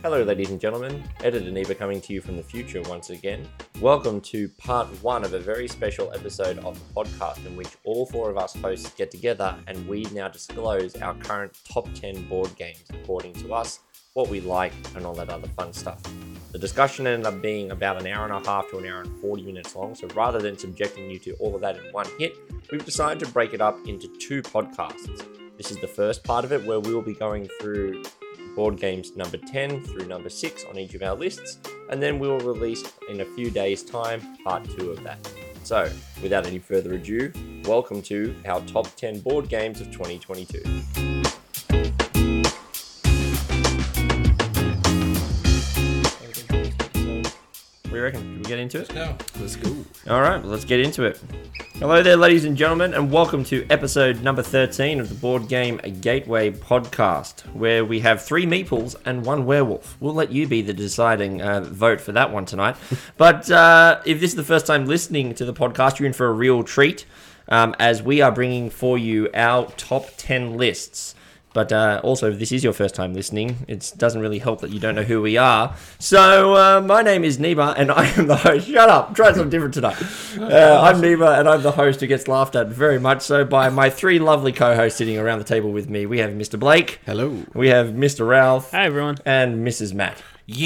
Hello, ladies and gentlemen. Editor Neba coming to you from the future once again. Welcome to part one of a very special episode of the podcast in which all four of us hosts get together and we now disclose our current top 10 board games according to us, what we like, and all that other fun stuff. The discussion ended up being about an hour and a half to an hour and 40 minutes long, so rather than subjecting you to all of that in one hit, we've decided to break it up into two podcasts. This is the first part of it where we will be going through board games number 10 through number 6 on each of our lists, and then we will release in a few days' time part 2 of that. So, without any further ado, welcome to our top 10 board games of 2022. What do you reckon? Should we get into it? Let's go. All right, well, let's get into it. Hello there, ladies and gentlemen, and welcome to episode number 13 of the Board Game Gateway podcast, where we have 3 meeples and 1 werewolf. We'll let you be the deciding vote for that one tonight. But if this is the first time listening to the podcast, you're in for a real treat, as we are bringing for you our top 10 lists. But also, if this is your first time listening, it doesn't really help that you don't know who we are. So, my name is Neba, and I am the host. Shut up! Try something different tonight. I'm Neba, and I'm the host who gets laughed at very much so by my 3 lovely co-hosts sitting around the table with me. We have Mr. Blake. Hello. We have Mr. Ralph. Hi, everyone. And Mrs. Matt.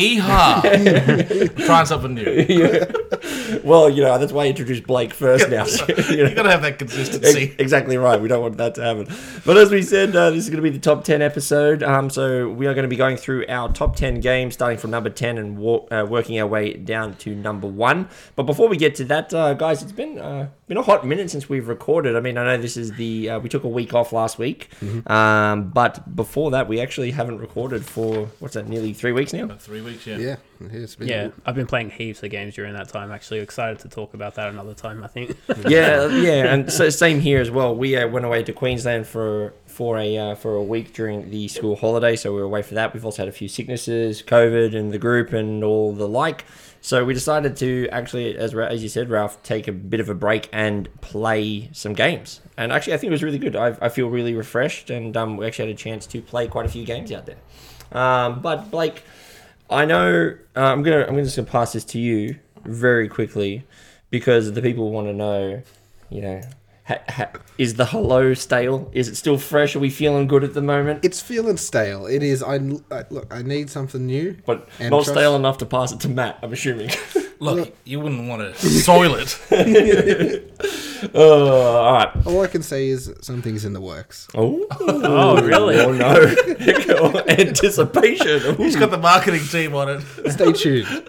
Yeehaw! Trying something new. Yeah. Well, you know, that's why I introduced Blake first now. You gotta have that consistency. Exactly right. We don't want that to happen. But as we said, this is going to be the top 10 episode. So we are going to be going through our top 10 games, starting from number 10 and working our way down to number 1. But before we get to that, guys, it's been a hot minute since we've recorded. I mean, I know this is we took a week off last week. Mm-hmm. But before that, we actually haven't recorded for, nearly 3 weeks now? About 3 weeks, yeah. Yeah, it's been I've been playing heaps of games during that time. Actually, excited to talk about that another time, I think. yeah, and so same here as well. We went away to Queensland for a week during the school holiday, so we were away for that. We've also had a few sicknesses, COVID in the group, and all the like. So we decided to actually, as you said, Ralph, take a bit of a break and play some games. And actually, I think it was really good. I feel really refreshed, and we actually had a chance to play quite a few games out there. But Blake, I know I'm just gonna pass this to you very quickly because the people want to know, you know, is the hello stale? Is it still fresh? Are we feeling good at the moment? It's feeling stale. It is. I need something new, but not stale enough to pass it to Matt, I'm assuming. Look, you wouldn't want to soil it. All right. All I can say is something's in the works. Oh, really? Oh no! Anticipation. He's got the marketing team on it. Stay tuned.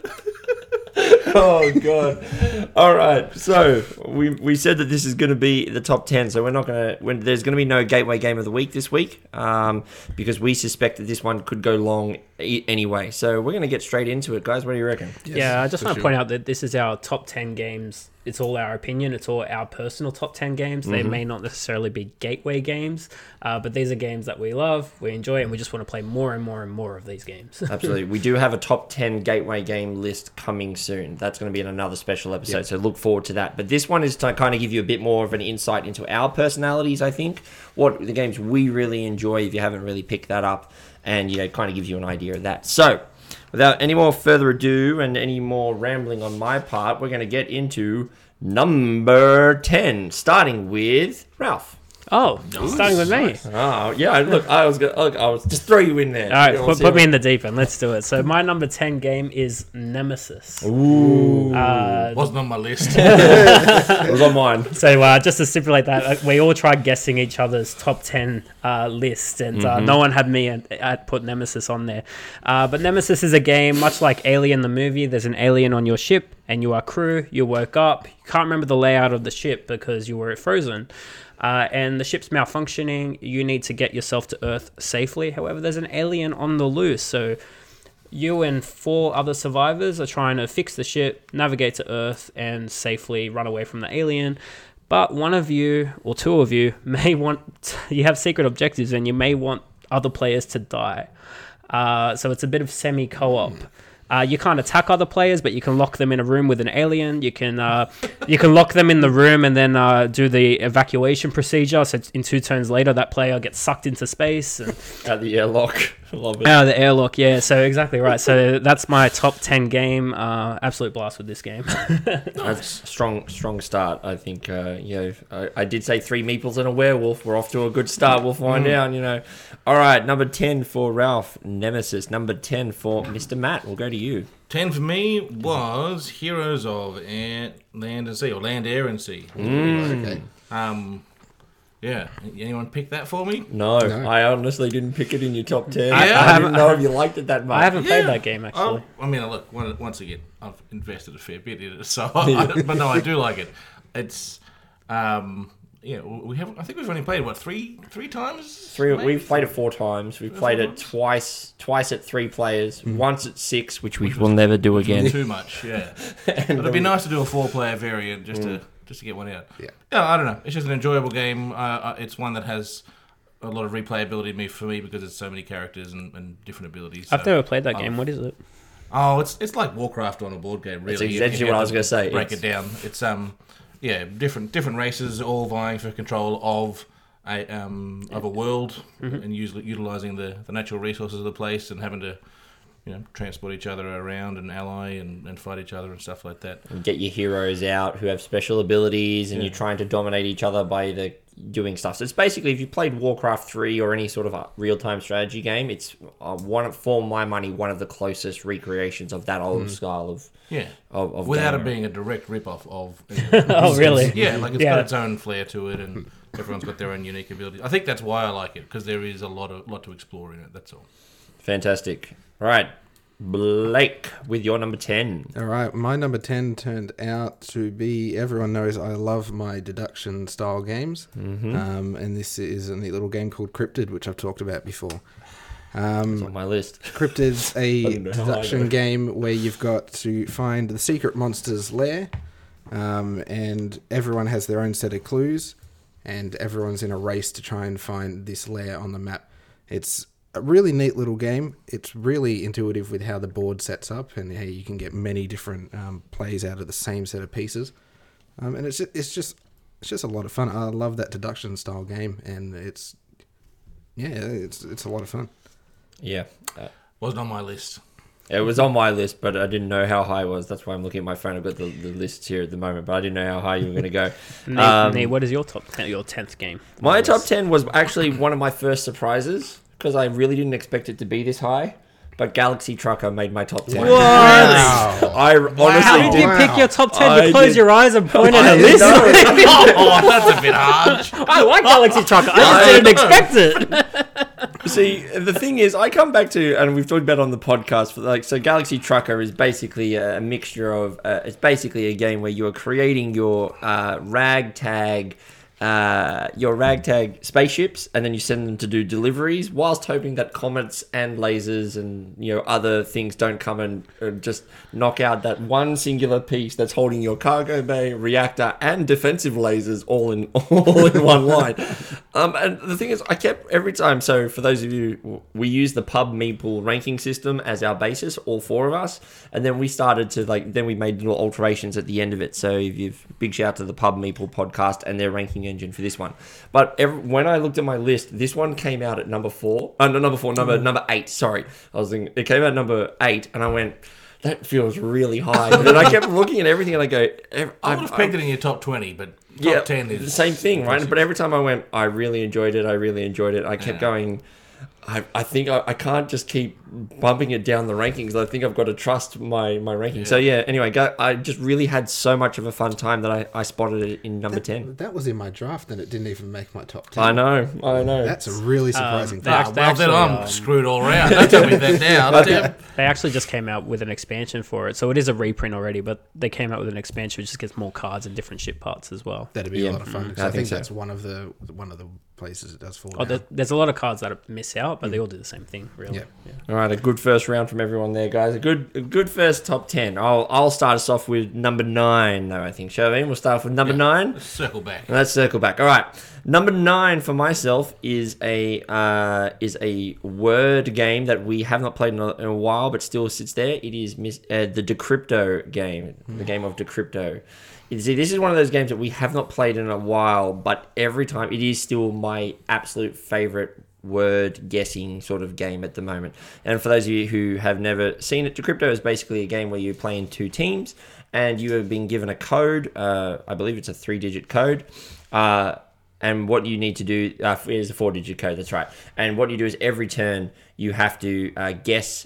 Oh god! All right, so we said that this is going to be the top 10, so we're not going to. There's going to be no Gateway Game of the Week this week, because we suspect that this one could go long anyway. So we're going to get straight into it, guys. What do you reckon? Yes, yeah, I just want to point out that this is our top 10 games. It's all our opinion. It's all our personal top 10 games. They may not necessarily be gateway games, but these are games that we love, we enjoy, and we just want to play more and more and more of these games. Absolutely. We do have a top 10 gateway game list coming soon. That's going to be in another special episode, so look forward to that. But this one is to kind of give you a bit more of an insight into our personalities, I think, what the games we really enjoy if you haven't really picked that up, and, you know, kind of gives you an idea of that. So, without any more further ado and any more rambling on my part, we're going to get into number 10, starting with Ralph. Oh, starting with me. Oh, yeah. Look, I was just throw you in there. All right, put me in the deep end. Let's do it. So my number 10 game is Nemesis. Ooh. Wasn't on my list. It was on mine. So just to stipulate that, we all tried guessing each other's top 10 list, and no one had me at put Nemesis on there. But Nemesis is a game, much like Alien the movie. There's an alien on your ship, and you are crew. You woke up. You can't remember the layout of the ship because you were frozen. And the ship's malfunctioning. You need to get yourself to Earth safely. However, there's an alien on the loose. So you and 4 other survivors are trying to fix the ship, navigate to Earth, and safely run away from the alien. But one of you, or 2 of you, you have secret objectives, and you may want other players to die. So it's a bit of semi-co-op. You can't attack other players, but you can lock them in a room with an alien. You can lock them in the room and then do the evacuation procedure. So in 2 turns later, that player gets sucked into space. And at the airlock. Love it. Oh, the airlock, yeah. So exactly right. So that's my top 10 game. Absolute blast with this game. That's strong start. I think. I did say 3 meeples and a werewolf. We're off to a good start. We'll find out. All right, number 10 for Ralph, Nemesis. Number 10 for Mr. Matt. We'll go to you. 10 for me was Heroes of Land and Sea, or Land, Air and Sea. Okay. Yeah. Anyone pick that for me? No, I honestly didn't pick it in your top 10. I I didn't know if you liked it that much. I haven't played that game, actually. I mean, look, once again, I've invested a fair bit in it, so but no, I do like it. It's we haven't. I think we've only played three times. We've played it 4 times. We've played it twice at 3 players, once at 6, which we will never do again. Too much, yeah. It'd be nice to do a 4-player variant just to get one out. Yeah. I don't know. It's just an enjoyable game. It's one that has a lot of replayability for me because it's so many characters and different abilities. I've never played that game. What is it? Oh, it's like Warcraft on a board game, really. That's exactly what I was going to say. Break it down. It's different races all vying for control of a world and utilizing the natural resources of the place and having to transport each other around and ally and fight each other and stuff like that. And get your heroes out who have special abilities, and you're trying to dominate each other by doing stuff. So it's basically, if you played Warcraft 3 or any sort of a real-time strategy game, it's for my money one of the closest recreations of that old style of without game. it being a direct rip-off of. Oh, really? Yeah, like it's got its own flair to it, and everyone's got their own unique abilities. I think that's why I like it, because there is a lot to explore in it. That's all. Fantastic. All right, Blake, with your number 10. All right, my number 10 turned out to be, everyone knows I love my deduction style games. And this is a neat little game called Cryptid, which I've talked about before. It's on my list. Cryptid's a deduction game where you've got to find the secret monster's lair, and everyone has their own set of clues, and everyone's in a race to try and find this lair on the map. It's a really neat little game. It's really intuitive with how the board sets up and how you can get many different plays out of the same set of pieces. And it's just a lot of fun. I love that deduction style game, and it's a lot of fun. Yeah. Wasn't on my list. It was on my list, but I didn't know how high it was. That's why I'm looking at my phone. I've got the lists here at the moment, but I didn't know how high you were going to go. Nate, what is your top 10, your 10th game? My top 10 was actually one of my first surprises, because I really didn't expect it to be this high. But Galaxy Trucker made my top 10. What? I honestly How did you pick your top 10? You close your eyes and point at a list? Oh, that's a bit harsh. I like Galaxy Trucker. I just didn't expect it. See, the thing is, I come back to, and we've talked about it on the podcast, so Galaxy Trucker is basically a mixture of, it's basically a game where you are creating your ragtag spaceships, and then you send them to do deliveries, whilst hoping that comets and lasers and other things don't come and just knock out that one singular piece that's holding your cargo bay, reactor, and defensive lasers all in one line. And the thing is, I kept every time. So for those of you, we use the Pub Meeple ranking system as our basis, all 4 of us, and then we started to then we made little alterations at the end of it. So big shout out to the Pub Meeple podcast and their ranking engine for this one. But when I looked at my list, this one came out at number 8. Sorry, it came out at number 8, and I went, that feels really high. And then I kept looking at everything, and I go, I would have pegged it in your top 20, but top 10 is the same thing, right? But every time I went, I really enjoyed it. I kept going. I think I can't just keep bumping it down the rankings. I think I've got to trust my ranking. So anyway, I just really had so much of a fun time that I spotted it in number 10. That was in my draft, and it didn't even make my top 10. I know. That's a really surprising thing. well, then I'm screwed all around. Don't tell me that now. They actually just came out with an expansion for it, so it is a reprint already, but they came out with an expansion which just gets more cards and different ship parts as well. That'd be a lot of fun. I think so. That's one of the places it does fall Oh, down. there's a lot of cards that miss out, but they all do the same thing, really. Yeah. All right, a good first round from everyone there, guys. A good first top 10. I'll start us off with number 9, though, I think. Shaveen, we'll start off with number 9. Let's circle back. Let's circle back. All right. Number 9 for myself is a word game that we have not played in a while, but still sits there. It is the Decrypto game, the game of Decrypto. See, this is one of those games that we have not played in a while, but every time it is still my absolute favorite word guessing sort of game at the moment. And for those of you who have never seen it, Decrypto is basically a game where you play in 2 teams and you have been given a code. I believe it's a 3-digit code. And what you need to do is a 4-digit code. That's right. And what you do is every turn you have to get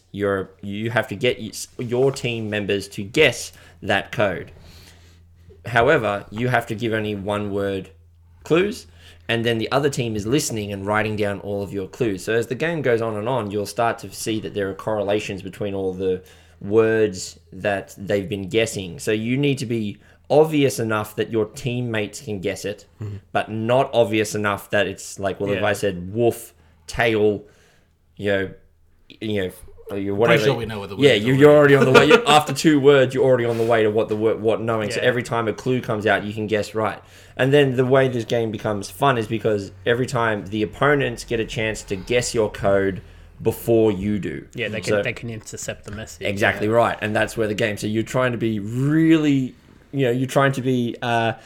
your team members to guess that code. However, you have to give only 1-word clues, and then the other team is listening and writing down all of your clues. So as the game goes on, you'll start to see that there are correlations between all the words that they've been guessing. So you need to be obvious enough that your teammates can guess it, but not obvious enough that it's like, well, if I said wolf, tail, you're whatever. Pretty sure we know what the word is. You're already on the way. After 2 words, you're already on the way to what knowing. Yeah. So every time a clue comes out, you can guess right. And then the way this game becomes fun is because every time the opponents get a chance to guess your code before you do. Yeah, they can intercept the message. Exactly right. And that's where the game. So you're trying to be really, you're trying to be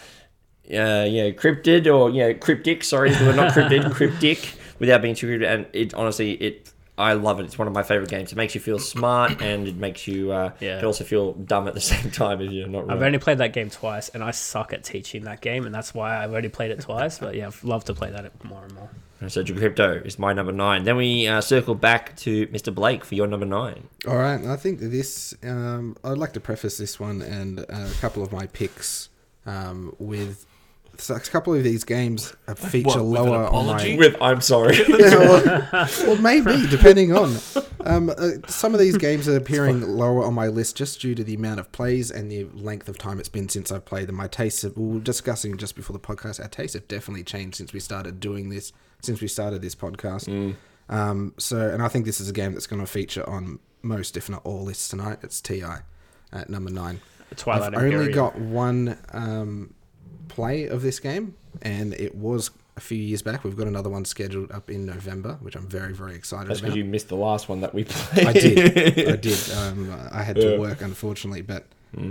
cryptid or cryptic. Sorry, we're not cryptid, cryptic without being too cryptic. And it honestly, I love it. It's one of my favorite games. It makes you feel smart, and it makes you also feel dumb at the same time if you're not right. I've only played that game twice, and I suck at teaching that game, and that's why I've only played it twice. But yeah, I'd love to play that more and more. So Decrypto is my number 9. Then we circle back to Mr. Blake for your number 9. All right. I think this... I'd like to preface this one and a couple of my picks with... So a couple of these games feature lower on my... I'm sorry. well, maybe, depending on. Some of these games are appearing lower on my list just due to the amount of plays and the length of time it's been since I've played them. My tastes we were discussing just before the podcast, our tastes have definitely changed since we started doing this, since we started this podcast. And I think this is a game that's going to feature on most, if not all, lists tonight. It's TI at number 9. Twilight I've only got one... play of this game, and it was a few years back. We've got another one scheduled up in November, which I'm very, very excited That's about. because you missed the last one that we played. I did. I had to work, unfortunately, but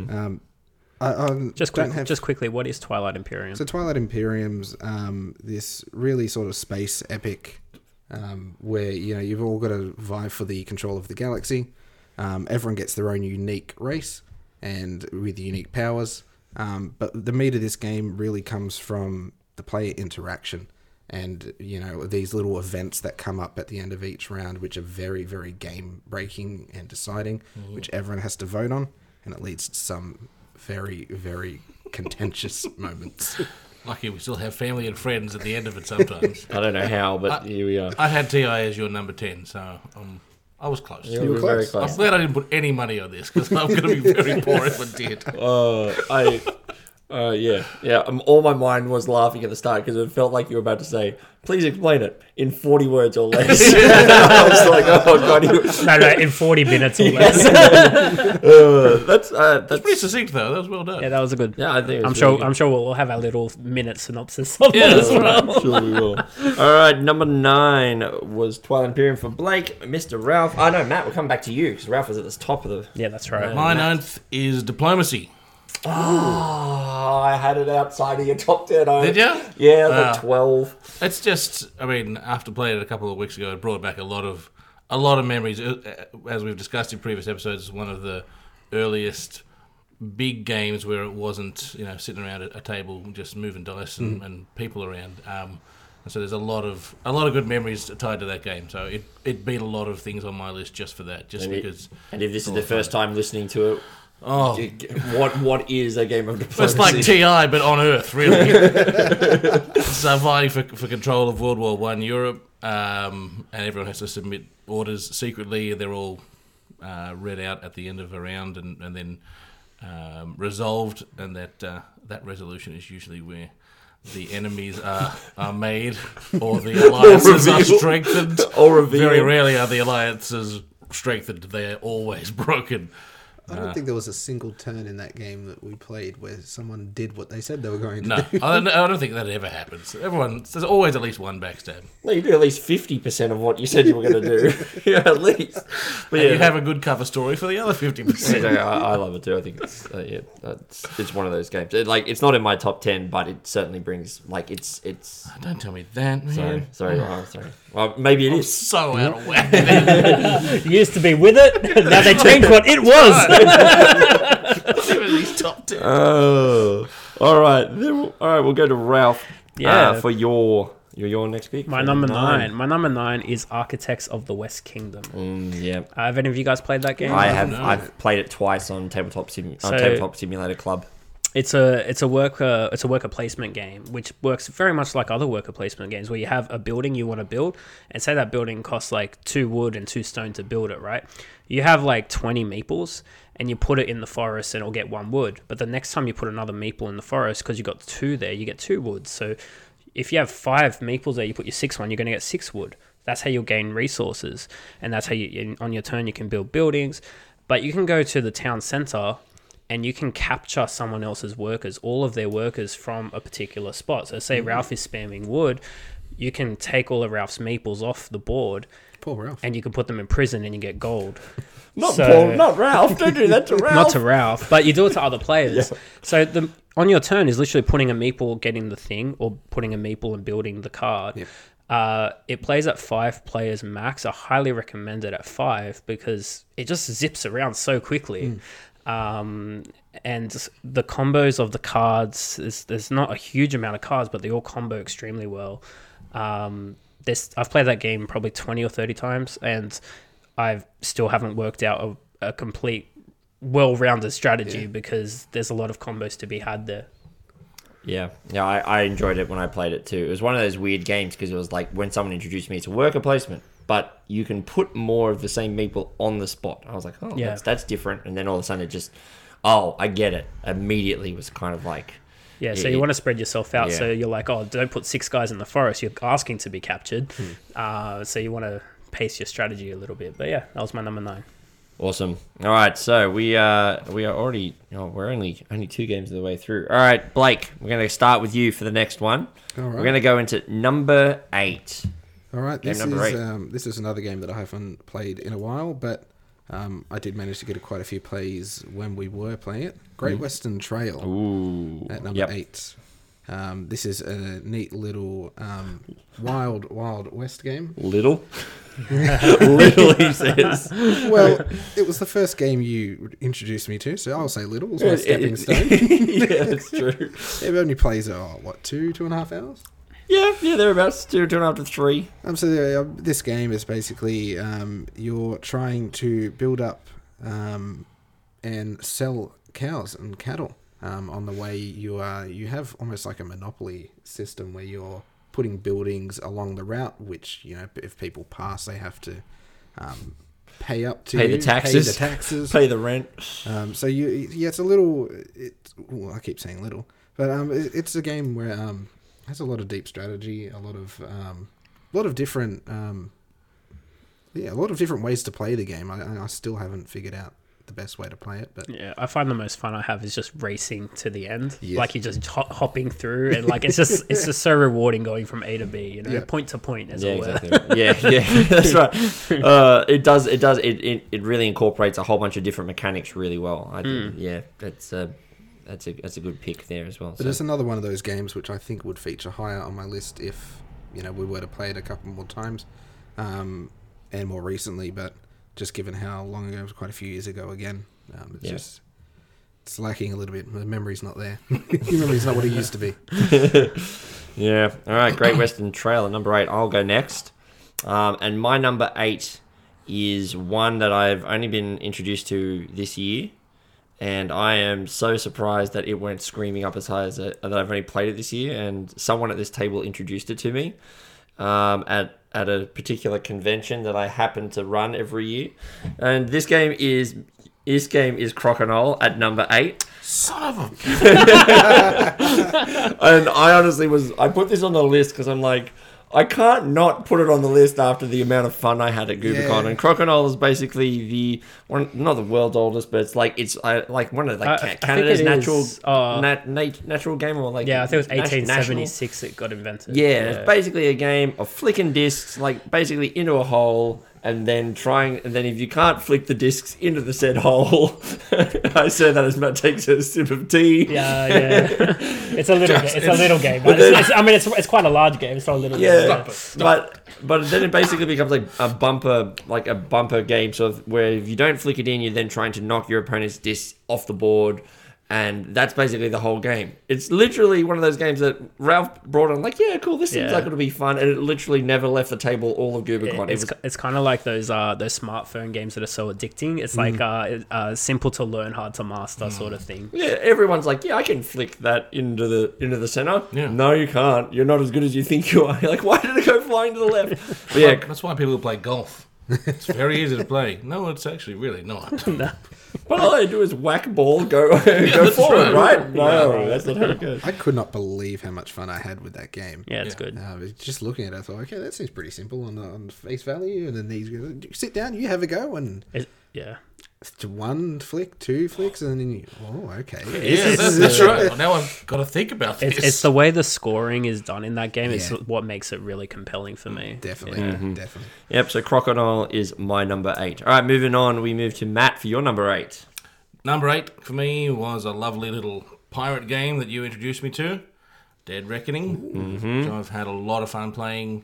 just quickly, what is Twilight Imperium? So Twilight Imperium's this really sort of space epic where you've all got to vie for the control of the galaxy. Everyone gets their own unique race and with unique powers. But the meat of this game really comes from the player interaction and, these little events that come up at the end of each round, which are very, very game breaking and deciding, which everyone has to vote on. And it leads to some very, very contentious moments. Lucky we still have family and friends at the end of it sometimes. I don't know how, but here we are. I had TI as your number 10, so I was close. You were very close. I'm glad I didn't put any money on this, because I'm going to be very poor if I did. All my mind was laughing at the start because it felt like you were about to say, "Please explain it in 40 words or less." I was like, "Oh god!" No, in 40 minutes or less. That's pretty succinct though. That was well done. Yeah, that was a good. Yeah, I think. I'm sure we'll have our little minute synopsis of it as well. I'm sure we will. All right, number 9 was Twilight Imperium for Blake. Mr. Ralph. Oh no, Matt. We'll come back to you because Ralph was at the top of the. Yeah, that's right. My 9th is Diplomacy. Oh, I had it outside of your top 10. Did you? Yeah, like 12. It's just, after playing it a couple of weeks ago, it brought back a lot of memories. As we've discussed in previous episodes, it's one of the earliest big games where it wasn't, sitting around a table just moving dice and people around. And so there's a lot of good memories tied to that game. So it beat a lot of things on my list just for that. Because. And if this is the first time listening to it. Oh, what is a game of diplomacy? It's like TI, but on Earth, really. So vying for control of World War I Europe, and everyone has to submit orders secretly. They're all read out at the end of a round and then resolved, and that resolution is usually where the enemies are made or the alliances are strengthened. Or revealed. Very rarely are the alliances strengthened. They're always broken. I don't think there was a single turn in that game that we played where someone did what they said they were going to No, do. I don't think that ever happens. There's always at least one backstab. Well, you do at least 50% of what you said you were going to do. Yeah, at least. But And you have a good cover story for the other 50%. I love it too. I think it's one of those games. It's not in my top 10, but it certainly brings it's. Don't tell me that, man. Sorry. Well, maybe it I'm is. so out of whack. You used to be with it, now they changed what it was. These top 10. Oh, all right. All right, we'll go to Ralph. Yeah. For your next pick. My number 9. My number 9 is Architects of the West Kingdom. Yeah. Have any of you guys played that game? I have. No. I've played it twice on Tabletop Simulator Club. It's a worker placement game, which works very much like other worker placement games, where you have a building you want to build, and say that building costs like 2 wood and 2 stone to build it, right? You have like 20 meeples, and you put it in the forest, and it'll get 1 wood. But the next time you put another meeple in the forest, because you got 2 there, you get 2 wood. So if you have 5 meeples there, you put your 6th one, you're going to get 6 wood. That's how you'll gain resources, and that's how on your turn you can build buildings. But you can go to the town center, and you can capture someone else's workers, all of their workers from a particular spot. So say Ralph is spamming wood, you can take all of Ralph's meeples off the board. Poor Ralph. And you can put them in prison and you get gold. Not Ralph. Don't do that to Ralph. Not to Ralph, but you do it to other players. Yeah. So on your turn is literally putting a meeple, getting the thing, or putting a meeple and building the card. Yep. It plays at 5 players max. I highly recommend it at 5 because it just zips around so quickly. And the combos of the cards, there's not a huge amount of cards, but they all combo extremely well. I've played that game probably 20 or 30 times, and I still haven't worked out a complete well-rounded strategy because there's a lot of combos to be had there. Yeah, I enjoyed it when I played it too. It was one of those weird games because it was like when someone introduced me to worker placement, but you can put more of the same meeple on the spot. I was like, oh, that's different. And then all of a sudden it just, I get it. Immediately was kind of like... Yeah, so you want to spread yourself out. So you're like, don't put 6 guys in the forest. You're asking to be captured. So you want to pace your strategy a little bit. But yeah, that was my number 9. Awesome. All right, so we are already, we're only 2 games of the way through. All right, Blake, we're going to start with you for the next one. All right. We're going to go into number 8. All right, this is another game that I haven't played in a while, but I did manage to get quite a few plays when we were playing it. Great Western Trail. Ooh. At number 8. This is a neat little Wild West game. Little, he says. Well, it was the first game you introduced me to, so I'll say little. It was my stepping stone. Yeah, that's true. It only plays, 2.5 hours? Yeah, thereabouts 2.5 to 3. So this game is basically you're trying to build up and sell cows and cattle. On the way you have almost like a monopoly system where you're putting buildings along the route, which if people pass, they have to pay up to pay the taxes, pay the rent. So it's a little. I keep saying little, but it's a game where has a lot of deep strategy, a lot of different ways to play the game. I still haven't figured out the best way to play it, but yeah, I find the most fun I have is just racing to the end. Yes. Like you're just hopping through, and like it's just so rewarding going from A to B, point to point, as it were. Exactly. Yeah, that's right. It really incorporates a whole bunch of different mechanics really well. That's a good pick there as well. But it's another one of those games which I think would feature higher on my list if we were to play it a couple more times, and more recently, but. Just given how long ago, it was quite a few years ago again. It's lacking a little bit. The memory's not there. The memory's not what it used to be. Yeah. All right. Great Western Trail at number 8. I'll go next. And my number 8 is one that I've only been introduced to this year. And I am so surprised that it went screaming up as high as that I've only played it this year. And someone at this table introduced it to me at a particular convention that I happen to run every year. And this game is Crokinole at number 8. Son of a... And I honestly I put this on the list because I'm like, I can't not put it on the list after the amount of fun I had at Goobacon. Yeah. And Crocodile is basically the one, not the world's oldest, but it's like one of Canada's natural game, or like Yeah, I think it was national. 1876 it got invented. Yeah, it's basically a game of flicking discs, like basically into a hole, and then if you can't flick the discs into the said hole, I say that as Matt takes a sip of tea. Yeah. It's a little game. But it's quite a large game. It's not a little game. But then it basically becomes like a bumper game, sort of where if you don't flick it in, you're then trying to knock your opponent's disc off the board. And that's basically the whole game. It's literally one of those games that Ralph brought on, like, yeah, cool, this seems like it'll be fun. And it literally never left the table all of Goobacon. It's kind of like those smartphone games that are so addicting. It's like simple to learn, hard to master sort of thing. Yeah, everyone's like, yeah, I can flick that into the center. Yeah. No, you can't. You're not as good as you think you are. You're like, why did it go flying to the left? But yeah, That's why people play golf. It's very easy to play. No, it's actually really not. but all they do is whack ball, go forward, right? No, that's not how it goes. I could not believe how much fun I had with that game. Yeah, it's good. Just looking at it, I thought, okay, that seems pretty simple on face value. And then these go, sit down, you have a go, and it's one flick, two flicks, and then okay. Yeah, that's right. Well, now I've got to think about this. It's the way the scoring is done in that game. It's what makes it really compelling for me. Definitely. Yep, so Crocodile is my number 8. All right, moving on, we move to Matt for your number 8. Number 8 for me was a lovely little pirate game that you introduced me to, Dead Reckoning, which I've had a lot of fun playing.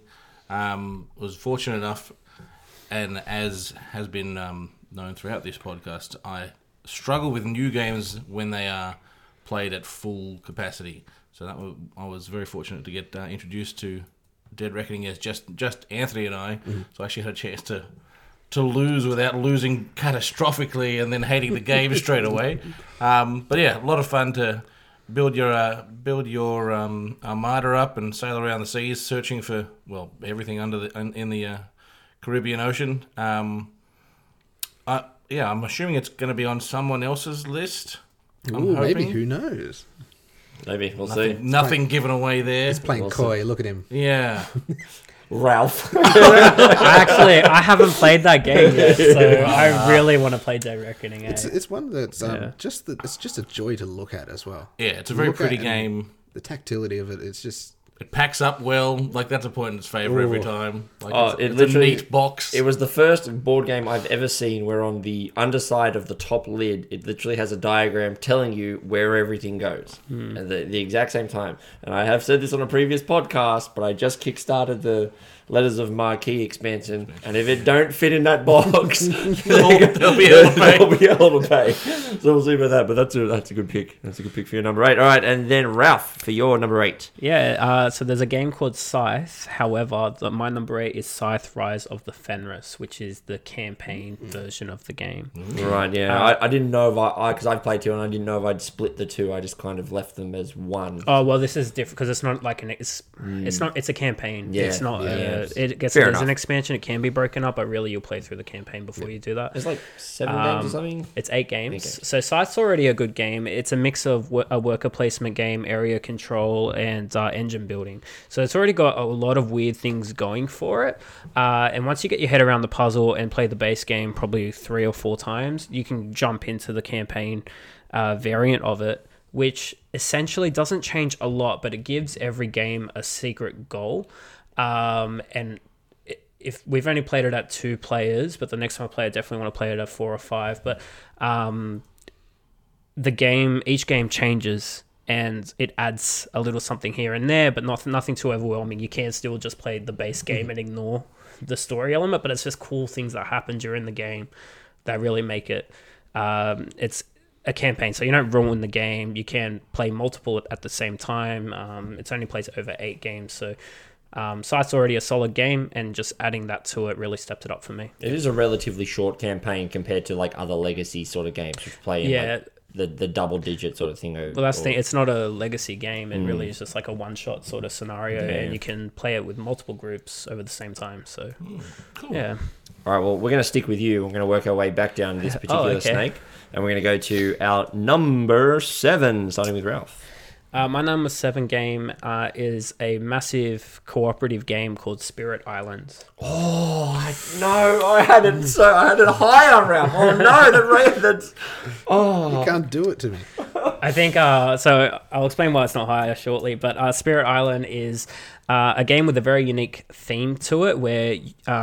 Was fortunate enough, and as has been known throughout this podcast, I struggle with new games when they are played at full capacity. So I was very fortunate to get introduced to Dead Reckoning as just Anthony and I. So I actually had a chance to lose without losing catastrophically and then hating the game straight away. But yeah, a lot of fun to build your armada up and sail around the seas, searching for everything in the Caribbean Ocean. I'm assuming it's going to be on someone else's list. Ooh, maybe. Who knows? Maybe. We'll see. Nothing given away there. He's playing coy. Look at him. Yeah. Ralph. I haven't played that game yet, so I really want to play Dead Reckoning. It's one that's it's just a joy to look at as well. Yeah, it's a very pretty game. The tactility of it, it's just... It packs up well. Like, that's a point in its favour every time. Like, it's literally, a neat box. It was the first board game I've ever seen where on the underside of the top lid, it literally has a diagram telling you where everything goes at the exact same time. And I have said this on a previous podcast, but I just kickstarted the Letters of Marquee expansion, and if it don't fit in that box, they'll be able to pay. So we'll see about that. But that's a good pick. That's a good pick for your number 8. All right, and then Ralph for your number 8. Yeah. So there's a game called Scythe. However, my number 8 is Scythe: Rise of the Fenris, which is the campaign version of the game. Right. Yeah. I didn't know if because I've played 2 and I didn't know if I'd split the 2. I just kind of left them as one. Oh well, this is different because it's not like it's a campaign. Yeah. It's not. Yeah. There's an expansion. It can be broken up, but really you'll play through the campaign before you do that. It's like 7 games or something? It's 8 games. So Scythe's already a good game. It's a mix of a worker placement game, area control, and engine building. So it's already got a lot of weird things going for it. And once you get your head around the puzzle and play the base game probably 3 or 4 times, you can jump into the campaign variant of it, which essentially doesn't change a lot, but it gives every game a secret goal. And if we've only played it at 2 players, but the next time I play it, I definitely want to play it at 4 or 5. But each game changes and it adds a little something here and there, but nothing too overwhelming. You can still just play the base game and ignore the story element, but it's just cool things that happen during the game that really make it. It's a campaign, so you don't ruin the game. You can play multiple at the same time. It's only plays over 8 games, so Scythe's already a solid game, and just adding that to it really stepped it up for me. It is a relatively short campaign compared to like other legacy sort of games, which play in like the double digit sort of thing. Well, that's the thing. It's not a legacy game. It really is just like a one-shot sort of scenario, and you can play it with multiple groups over the same time. So, cool. Yeah. All right, well, we're going to stick with you. We're going to work our way back down this particular snake, and we're going to go to our number 7, starting with Ralph. My number 7 game is a massive cooperative game called Spirit Islands. Oh, I had it higher, Ralph. Oh no, that's. Oh, You can't do it to me. I think so. I'll explain why it's not higher shortly. But Spirit Island is a game with a very unique theme to it, where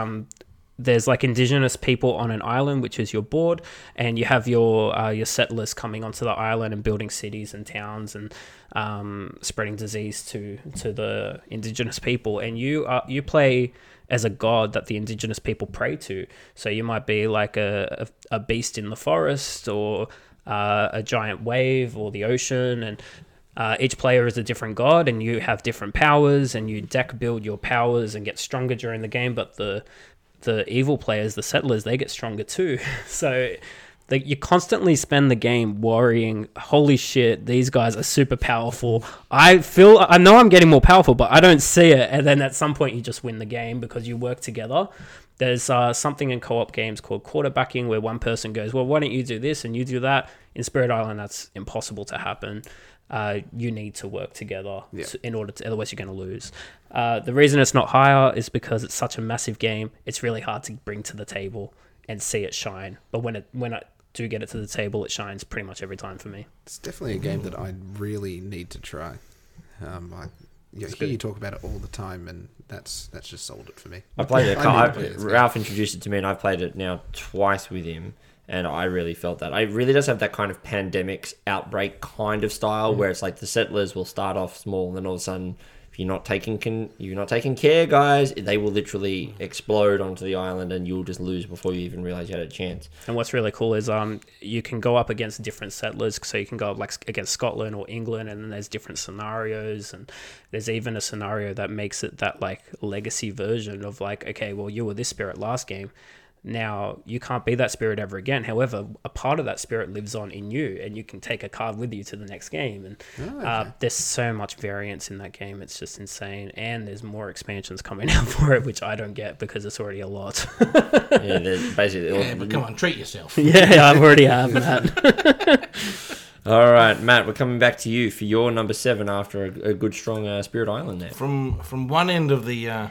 there's like indigenous people on an island, which is your board, and you have your settlers coming onto the island and building cities and towns and spreading disease to the indigenous people. And you play as a god that the indigenous people pray to. So you might be like a beast in the forest, or a giant wave, or the ocean, and each player is a different god, and you have different powers, and you deck build your powers and get stronger during the game. But the evil players, the settlers, they get stronger too. So you constantly spend the game worrying, holy shit, these guys are super powerful. I know I'm getting more powerful, but I don't see it. And then at some point you just win the game because you work together. There's something in co-op games called quarterbacking, where one person goes, well, why don't you do this and you do that? In Spirit Island, that's impossible to happen. You need to work together in order to, otherwise you're going to lose. The reason it's not higher is because it's such a massive game. It's really hard to bring to the table and see it shine. But when I do get it to the table, it shines pretty much every time for me. It's definitely a game that I really need to try. I hear you talk about it all the time, and that's just sold it for me. I played it. Ralph introduced it to me, and I've played it now twice with him. And I really felt that. It really does have that kind of pandemics outbreak kind of style, where it's like the settlers will start off small, and then all of a sudden, if you're not taking care, guys, they will literally explode onto the island, and you'll just lose before you even realize you had a chance. And what's really cool is you can go up against different settlers, so you can go up like against Scotland or England, and then there's different scenarios, and there's even a scenario that makes it that like legacy version of like, okay, well, you were this spirit last game. Now, you can't be that spirit ever again. However, a part of that spirit lives on in you, and you can take a card with you to the next game. And there's so much variance in that game. It's just insane. And there's more expansions coming out for it, which I don't get because it's already a lot. Yeah, there's basically... but come on, treat yourself. Yeah, I've already had that. All right, Matt, we're coming back to you for your number 7 after a good, strong Spirit Island there. From one end of the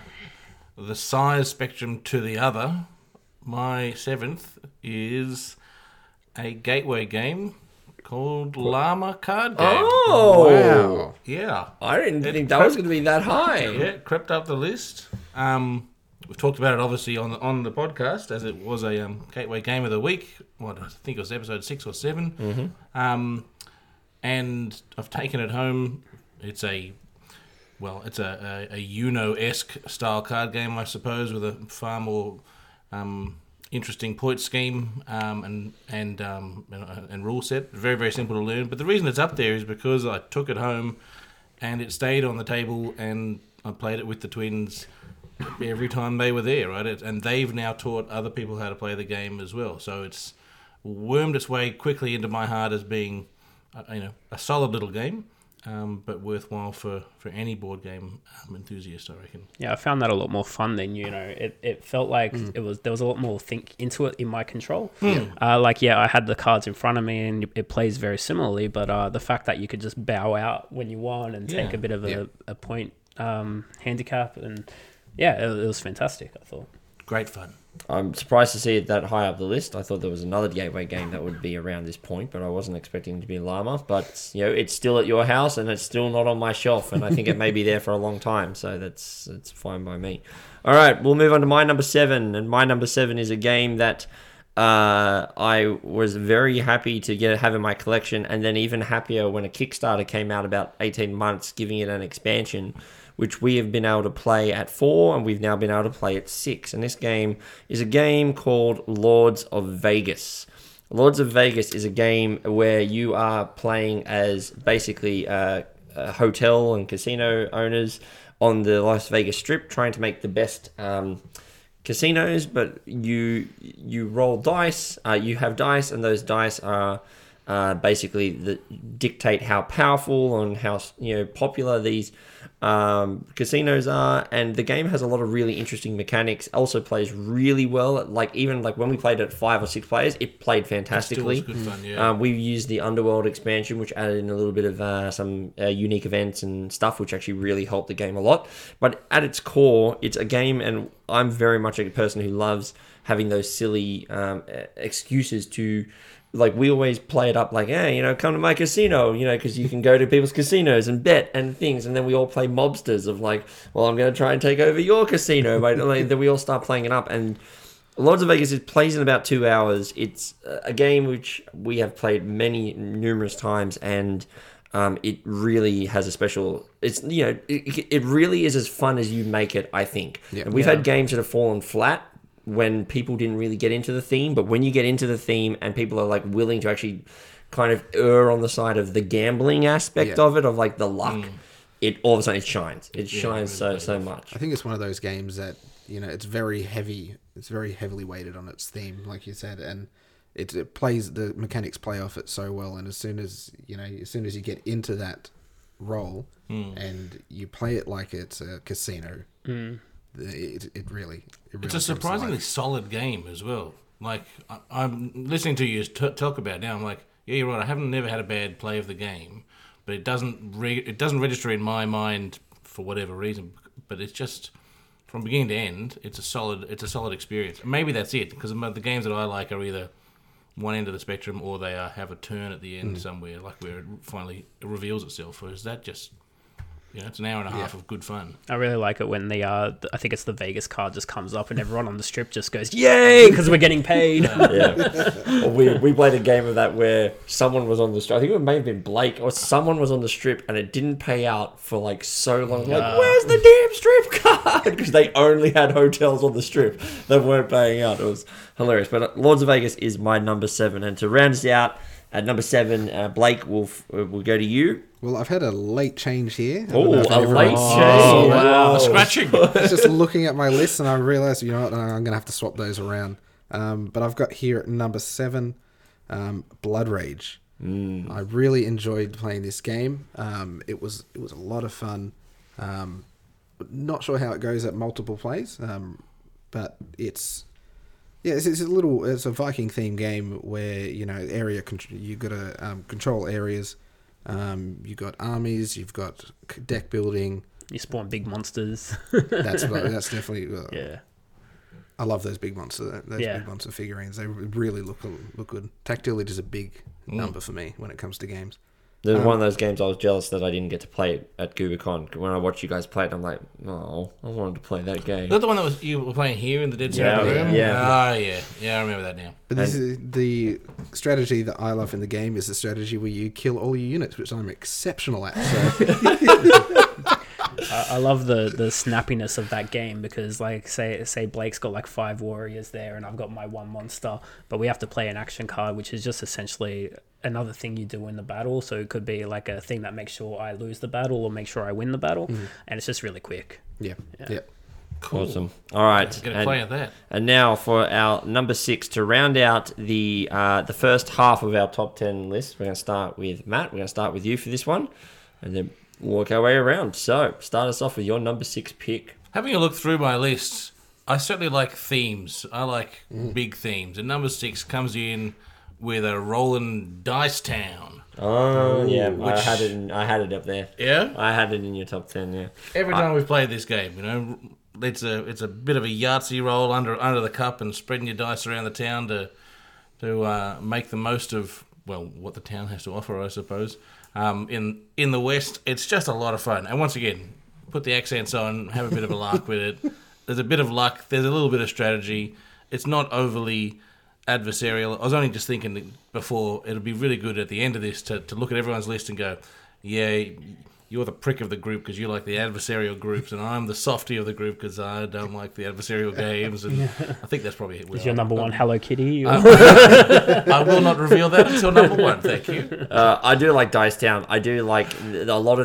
size spectrum to the other... My 7th is a gateway game called Llama Card Game. Oh! Wow. Yeah. I didn't think that was going to be that high. Yeah, it crept up the list. We've talked about it, obviously, on the podcast, as it was a gateway game of the week. I think it was episode 6 or 7. Mm-hmm. And I've taken it home. It's a Uno-esque style card game, I suppose, with a far more... interesting point scheme and rule set. Very, very simple to learn. But the reason it's up there is because I took it home and it stayed on the table, and I played it with the twins every time they were there, right? And they've now taught other people how to play the game as well. So it's wormed its way quickly into my heart as being, a solid little game. But worthwhile for any board game enthusiast, I reckon. Yeah, I found that a lot more fun than it felt like there was a lot more think into it in my control. I had the cards in front of me and it plays very similarly, but the fact that you could just bow out when you won and take a bit of a point handicap, and it was fantastic, I thought. Great fun. I'm surprised to see it that high up the list. I thought there was another gateway game that would be around this point, but I wasn't expecting it to be Llama. But it's still at your house, and it's still not on my shelf, and I think it may be there for a long time. So that's fine by me. All right, we'll move on to my number 7, and my number 7 is a game that I was very happy to have in my collection, and then even happier when a Kickstarter came out about 18 months, giving it an expansion, which we have been able to play at 4, and we've now been able to play at 6. And this game is a game called Lords of Vegas. Lords of Vegas is a game where you are playing as basically a hotel and casino owners on the Las Vegas Strip, trying to make the best casinos, but you roll dice. You have dice, and those dice are basically dictate how powerful and how popular these casinos are. And the game has a lot of really interesting mechanics. Also plays really well. Even when we played at 5 or 6 players, it played fantastically. It still was good fun, yeah. We used the Underworld expansion, which added in a little bit of some unique events and stuff, which actually really helped the game a lot. But at its core, it's a game, and I'm very much a person who loves having those silly excuses to... we always play it up hey, come to my casino, because you can go to people's casinos and bet and things. And then we all play mobsters of well, I'm going to try and take over your casino. Then we all start playing it up. And Lords of Vegas plays in about 2 hours. It's a game which we have played numerous times. And it really has a special... it really is as fun as you make it, I think. Yeah. And we've had games that have fallen flat when people didn't really get into the theme, but when you get into the theme and people are willing to actually kind of err on the side of the gambling aspect of it, of the luck, it all of a sudden it shines. It shines so much. I think it's one of those games that it's very heavy. It's very heavily weighted on its theme, like you said, and it plays, the mechanics play off it so well. And as soon as you get into that role and you play it like it's a casino. It really it's a surprisingly solid game as well. I'm listening to you talk about it now. I'm yeah, you're right. I haven't never had a bad play of the game, but it doesn't register in my mind for whatever reason. But it's just from beginning to end, it's a solid experience. Maybe that's it, because the games that I like are either one end of the spectrum or they have a turn at the end somewhere, where it finally reveals itself. Or is that just... it's an hour and a half of good fun. I really like it when I think it's the Vegas card just comes up and everyone on the strip just goes, yay, because we're getting paid. Yeah. We played a game of that where someone was on the strip. I think it may have been Blake, or someone was on the strip and it didn't pay out for so long. Where's the damn strip card? Because they only had hotels on the strip that weren't paying out. It was hilarious. But Lords of Vegas is my number 7. And to round us out, at number 7, Blake, we'll go to you. Well, I've had a late change here. Oh, a late change. Oh, wow. Scratching. I was just looking at my list and I realised, I'm going to have to swap those around. But I've got here at number 7, Blood Rage. I really enjoyed playing this game. It was a lot of fun. Not sure how it goes at multiple plays, but it's a Viking themed game where you got to control areas. You got armies, you've got deck building. You spawn big monsters. That's definitely yeah. I love those big monster big monster figurines. They really look good. Tactility is a big number for me when it comes to games. There's one of those games I was jealous that I didn't get to play at GubaCon. When I watched you guys play it, I'm like, oh, I wanted to play that game. Is that the one that you were playing here in the Dead Center room? Yeah. Oh, yeah. Yeah, I remember that now. But this is the strategy that I love in the game is the strategy where you kill all your units, which I'm exceptional at. So. I love the snappiness of that game because, say Blake's got 5 warriors there and I've got my 1 monster, but we have to play an action card, which is just essentially another thing you do in the battle. So it could be a thing that makes sure I lose the battle or make sure I win the battle, and it's just really quick. Yeah. Cool. Awesome. All right. Get a play of that. And now for our number 6 to round out the first half of our top 10 list. We're going to start with Matt. We're going to start with you for this one, and then work our way around. So, start us off with your number 6 pick. Having a look through my lists, I certainly like themes. I like big themes. And number 6 comes in with a Rolling Dice Town. Oh, yeah. I had it up there. Yeah? I had it in your top 10, yeah. Every time we've played this game, it's a bit of a Yahtzee roll under the cup and spreading your dice around the town to make the most of, what the town has to offer, I suppose. In the West, it's just a lot of fun. And once again, put the accents on, have a bit of a lark with it. There's a bit of luck. There's a little bit of strategy. It's not overly adversarial. I was only just thinking before, it'll be really good at the end of this to look at everyone's list and go, yeah, you're the prick of the group because you like the adversarial groups, and I'm the softy of the group because I don't like the adversarial games. And I think that's probably it. Is your number one Hello Kitty? I will not reveal that until number one. Thank you. I do like Dice Town. I do like a lot of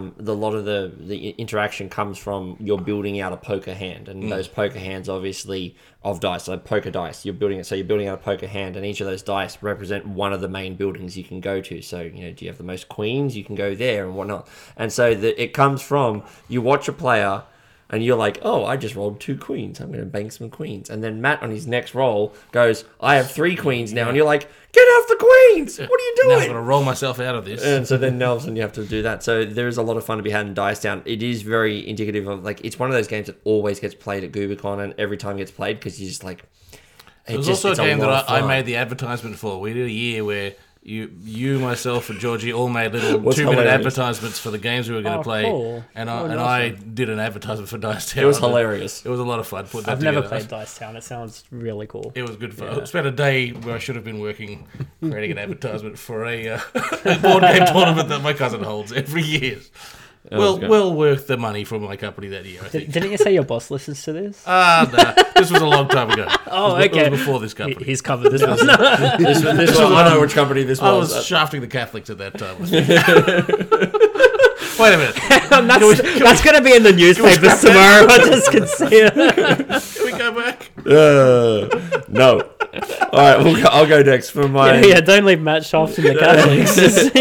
the interaction comes from you're building out a poker hand, and those poker hands obviously of dice, so poker dice. You're building out a poker hand, and each of those dice represent one of the main buildings you can go to. So do you have the most queens? You can go there and whatnot. And so it comes from you watch a player. And you're like, oh, I just rolled 2 queens. I'm going to bank some queens. And then Matt on his next roll goes, I have 3 queens now. And you're like, get off the queens. What are you doing? Now I'm going to roll myself out of this. And so then all of a sudden you have to do that. So there is a lot of fun to be had in Dice Town. It is very indicative of, it's one of those games that always gets played at GooberCon and every time it gets played because you're just like... It was also a game that I made the advertisement for. We did a year where... You, myself, and Georgie all made little 2-minute advertisements for the games we were going to play, cool. and I did an advertisement for Dice Town. It was hilarious. It was a lot of fun. I've never played Dice Town. It sounds really cool. It was good fun. Yeah. I spent a day where I should have been working, creating an advertisement for a board game tournament that my cousin holds every year. Well worth the money from my company that year, I think. Didn't you say your boss listens to this? No. This was a long time ago. Oh, okay. It was before this company. He's covered this one. This one, I know which company this was. I was shafting the Catholics at that time. Wait a minute. That's going to be in the newspapers tomorrow. I just can see it. Can we go back? No. All right, I'll go next for my... Yeah, don't leave Matt shafting the Catholics.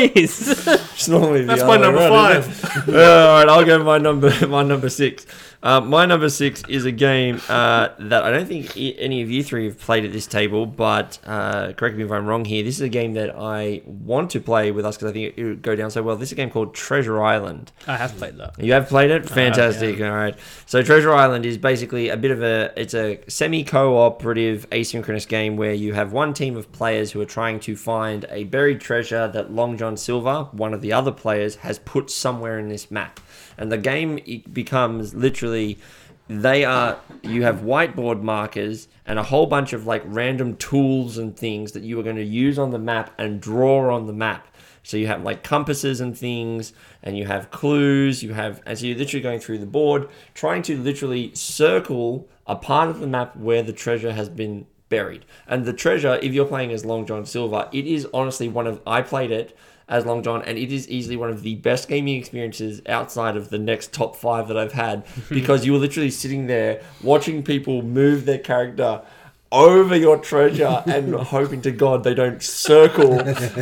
It's normally that's my number 5. All right, I'll go my number 6. My number 6 is a game that I don't think any of you 3 have played at this table, but correct me if I'm wrong here. This is a game that I want to play with us because I think it would go down so well. This is a game called Treasure Island. I have played that. You have played it? Fantastic. Yeah. All right. So Treasure Island is basically it's a semi-cooperative asynchronous game where you have one team of players who are trying to find a buried treasure that Long John Silver, one of the other players, has put somewhere in this map. And the game becomes literally, you have whiteboard markers and a whole bunch of random tools and things that you are going to use on the map and draw on the map. So you have compasses and things, and you have clues, and so you're literally going through the board, trying to literally circle a part of the map where the treasure has been buried. And the treasure, if you're playing as Long John Silver, it is honestly I played it as Long John, and it is easily one of the best gaming experiences outside of the next top 5 that I've had, because you were literally sitting there watching people move their character over your treasure and hoping to God they don't circle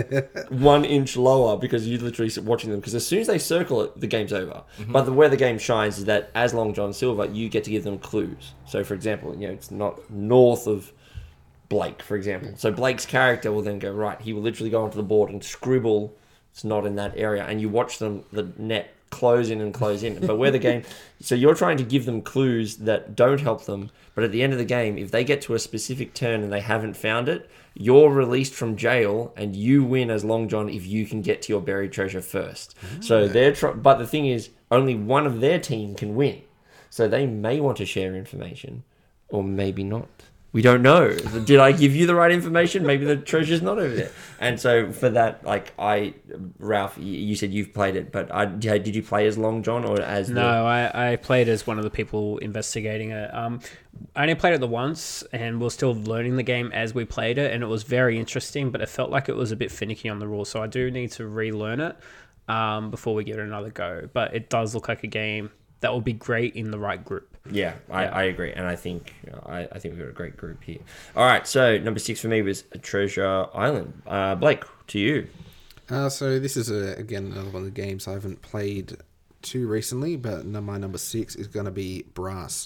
1 inch lower, because you're literally watching them, because as soon as they circle it, the game's over. Mm-hmm. But where the game shines is that as Long John Silver, you get to give them clues. So for example, it's not north of Blake, for example. So Blake's character will then go, right, he will literally go onto the board and scribble, it's not in that area, and you watch the net close in and close in. But where the game, so you're trying to give them clues that don't help them, but at the end of the game, if they get to a specific turn and they haven't found it, you're released from jail and you win as Long John if you can get to your buried treasure first. Mm-hmm. So but the thing is, only one of their team can win. So they may want to share information, or maybe not. We don't know. Did I give you the right information? Maybe the treasure's not over there. And so for that, Ralph, you said you've played it, but did you play as Long John or as... No, I played as one of the people investigating it. I only played it the once, and we're still learning the game as we played it, and it was very interesting, but it felt like it was a bit finicky on the rules, so I do need to relearn it before we give it another go. But it does look like a game that will be great in the right group. Yeah, I agree, and I think we've got a great group here. All right, so number 6 for me was Treasure Island. Blake, to you. So this is again another one of the games I haven't played too recently, but my number 6 is going to be Brass.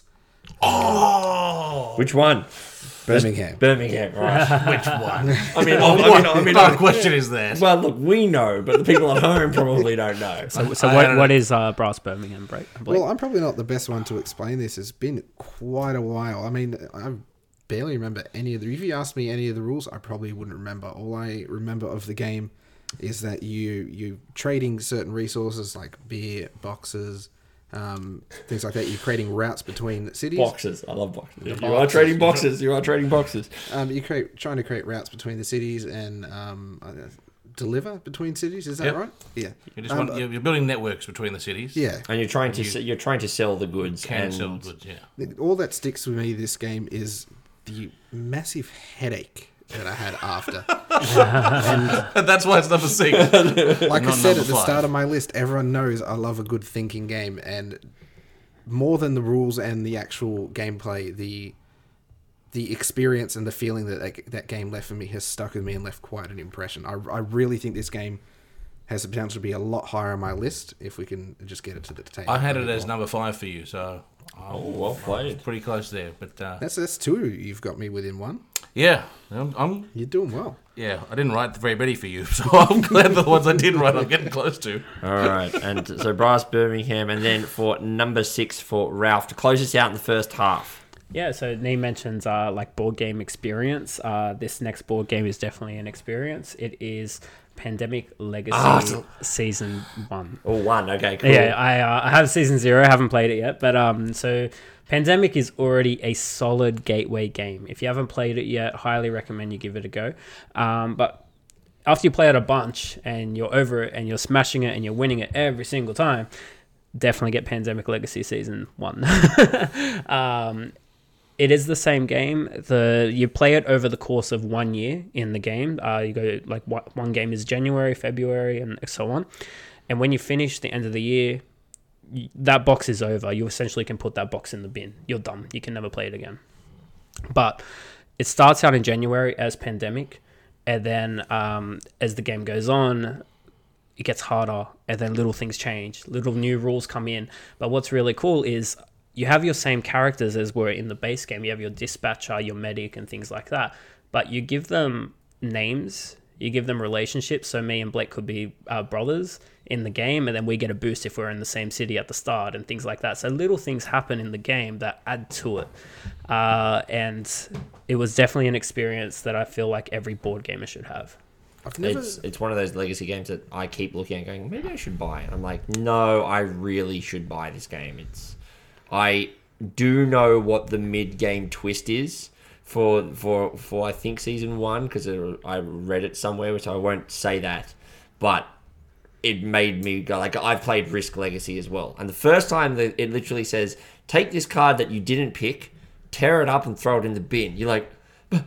Oh, which one? Birmingham, right? Which one? I mean, the question is that. Well, look, we know, but the people at home probably don't know. So what is Brass Birmingham, Blake? Well, I'm probably not the best one to explain this. It's been quite a while. I mean, I barely remember any of the... If you asked me any of the rules, I probably wouldn't remember. All I remember of the game is that you trading certain resources like beer, boxes, things like that. You're creating routes between cities. Boxes. I love boxes. You are trading boxes. You're trying to create routes between the cities, and deliver between cities. Is that Yep. right? Yeah. You're building networks between the cities. Yeah. And you're trying to sell the goods. Can and sell goods, yeah. All that sticks with me this game is the massive headache that I had after. And that's why it's number 6. Like I Not said number at the 5. start of my list, everyone knows I love a good thinking game, and more than the rules and the actual gameplay, the experience and the feeling that game left for me has stuck with me and left quite an impression. I really think this game has the potential to be a lot higher on my list if we can just get it to the table. I had it as number 5 for you, so well played. pretty close there. But That's two. You've got me within one. yeah, I'm You're doing well. yeah. I didn't write the very many for you, so I'm glad the ones I did write I'm getting close to. All right, and so Brass Birmingham, and then for number 6 for Ralph to close us out in the first half. Yeah, so Nee mentions like board game experience. This next board game is definitely an experience. It is Pandemic Legacy Season 1. Oh, 1. Okay, cool. Yeah, I have Season 0. I haven't played it yet. But so Pandemic is already a solid gateway game. If you haven't played it yet, highly recommend you give it a go. But after you play it a bunch and you're over it and you're smashing it and you're winning it every single time, definitely get Pandemic Legacy Season 1. It is the same game. You play it over the course of 1 year in the game. You go like one game is January, February, and so on. And when you finish the end of the year, that box is over. You essentially can put that box in the bin. You're done. You can never play it again. But it starts out in January as Pandemic, and then as the game goes on, it gets harder, and then little things change. Little new rules come in. But what's really cool is you have your same characters as were in the base game. You have your dispatcher, your medic, and things like that. But you give them names, you give them relationships. So me and Blake could be brothers in the game, and then we get a boost if we're in the same city at the start and things like that. So little things happen in the game that add to it. And it was definitely an experience that I feel like every board gamer should have. It's one of those legacy games that I keep looking at going, maybe I should buy it. I'm like, no, I really should buy this game. I do know what the mid-game twist is for I think Season 1, because I read it somewhere, which I won't say that, but it made me go, like, I've played Risk Legacy as well. And the first time that it literally says, take this card that you didn't pick, tear it up and throw it in the bin. You're like,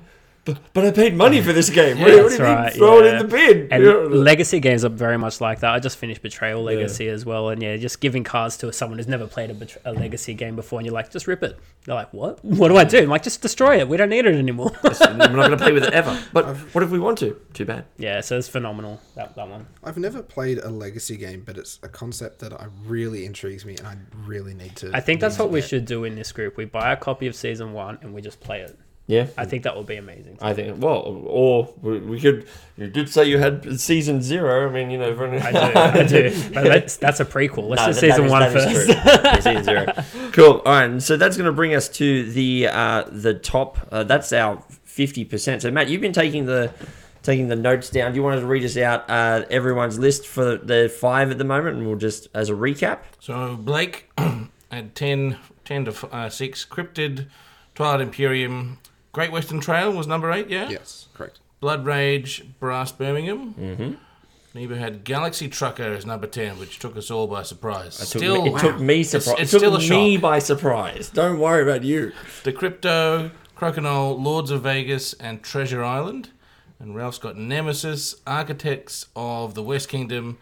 but I paid money for this game. What do you mean? Throw it in the bin. And legacy games are very much like that. I just finished Betrayal Legacy as well. And just giving cards to someone who's never played a legacy game before, and you're like, just rip it. They're like, what? What do I do? I'm like, just destroy it. We don't need it anymore. We're not going to play with it ever. But what if we want to? Too bad. Yeah, so it's phenomenal, that one. I've never played a legacy game, but it's a concept that really intrigues me, and I really need to. I think that's what we should do in this group. We buy a copy of Season 1 and we just play it. Yeah, I think that would be amazing. I think, well, or we could. You did say you had Season 0. I mean, you know, I do. But that's a prequel. Let's do Season 1 first. Yeah, Season 0. Cool. All right, and so that's going to bring us to the top. That's our 50%. So Matt, you've been taking the notes down. Do you want to read us out everyone's list for the 5 at the moment, and we'll just as a recap. So Blake at 10 to 6, Cryptid, Twilight Imperium. Great Western Trail was number 8, yeah? Yes, correct. Blood Rage, Brass Birmingham. Mm-hmm. Neighbour had Galaxy Trucker as number 10, which took us all by surprise. It took me surprise. It's it still took a shock. me by surprise. Don't worry about you. Decrypto, Crokinole, Lords of Vegas, and Treasure Island. And Ralph's got Nemesis, Architects of the West Kingdom,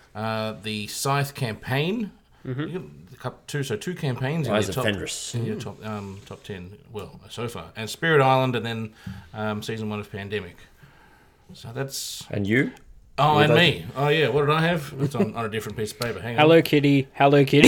the Scythe Campaign. Mm-hmm. Two campaigns Rise in of your Fenris. in your top 10. Well, so far, and Spirit Island, and then Season 1 of Pandemic. So that's. And you? Oh, and me. Oh, yeah. What did I have? It's on a different piece of paper. Hang on. Hello Kitty. Hello Kitty.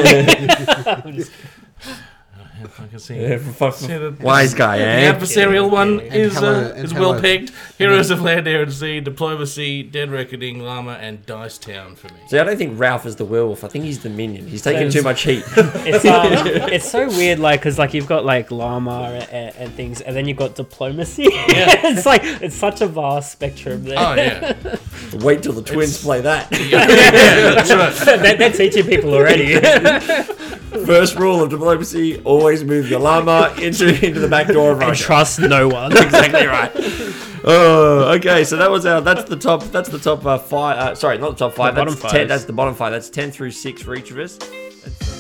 If I can see Wise guy, eh? The adversarial one is hello. well pegged. Heroes of Land, Air and Sea, Diplomacy, Dead Reckoning, Llama, and Dice Town for me. See, I don't think Ralph is the werewolf. I think he's the minion. He's taking too much heat. It's so weird, like, because like you've got like Llama and things, and then you've got Diplomacy. Yeah. it's such a vast spectrum there. Oh, yeah. Wait till the twins play that. Yeah, that's right. They're teaching people already. First rule of diplomacy: always move your llama into the back door of And Russia. trust no one. Exactly right. Oh, okay. So that's the top 5. Sorry, not the top 5. The bottom That's 10. fives. That's the bottom 5. That's 10 through 6 for each of us. That's,